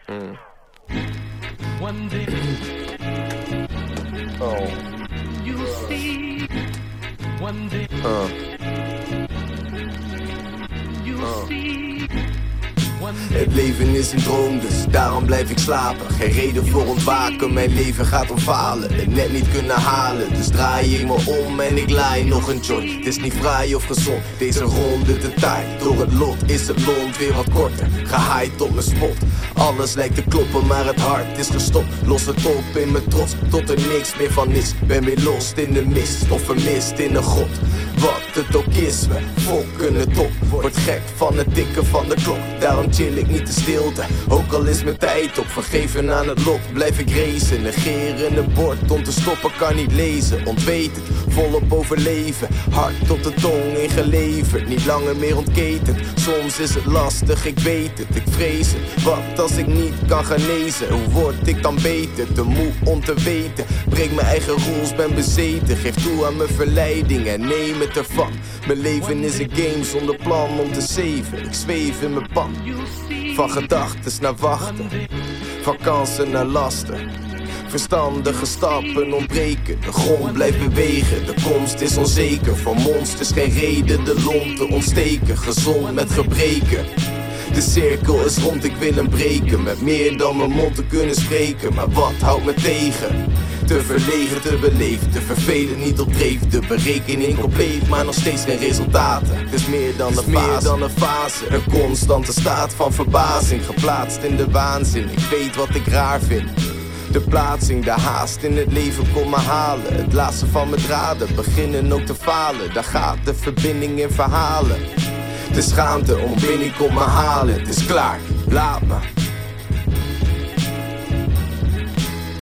One day you'll see. One day you'll see. Het leven is een droom, dus daarom blijf ik slapen. Geen reden voor ontwaken, mijn leven gaat om falen. Het net niet kunnen halen, dus draai ik me om en ik laai nog een joint. Het is niet fraai of gezond, deze ronde de tijd. Door het lot is het lont weer wat korter, gehaaid op mijn spot. Alles lijkt te kloppen, maar het hart is gestopt. Los het op in mijn trots, tot er niks meer van is. Ben weer lost in de mist, of vermist in de grot. Wat het ook is, we fokken het op. Word gek van het tikken van de klok. Daarom chill ik niet de stilte, ook al is mijn tijd op. Vergeven aan het lot, blijf ik racen. Negeren het bord, om te stoppen kan niet lezen. Ontweet het, volop overleven. Hart tot de tong ingeleverd, niet langer meer ontketend. Soms is het lastig, ik weet het, ik vrees het. Wat als ik niet kan genezen, hoe word ik dan beter? Te moe om te weten, breek mijn eigen rules, ben bezeten. Geef toe aan mijn verleiding en neem het ervan. Mijn leven is een game zonder plan om te zeven. Ik zweef in mijn pan, van gedachtes naar wachten, van kansen naar lasten. Verstandige stappen ontbreken, de grond blijft bewegen. De komst is onzeker, voor monsters geen reden de lont te ontsteken. Gezond met gebreken, de cirkel is rond, ik wil hem breken. Met meer dan mijn mond te kunnen spreken, maar wat houdt me tegen? Te verlegen, te beleefd, te vervelend, niet op dreef. De berekening compleet, maar nog steeds geen resultaten. Het is meer dan een fase, een constante staat van verbazing. Geplaatst in de waanzin, ik weet wat ik raar vind. De plaatsing, de haast in het leven komt me halen. Het laatste van mijn draden, beginnen ook te falen. Daar gaat de verbinding in verhalen. De schaamte om binnen komt me halen, het is klaar, laat me.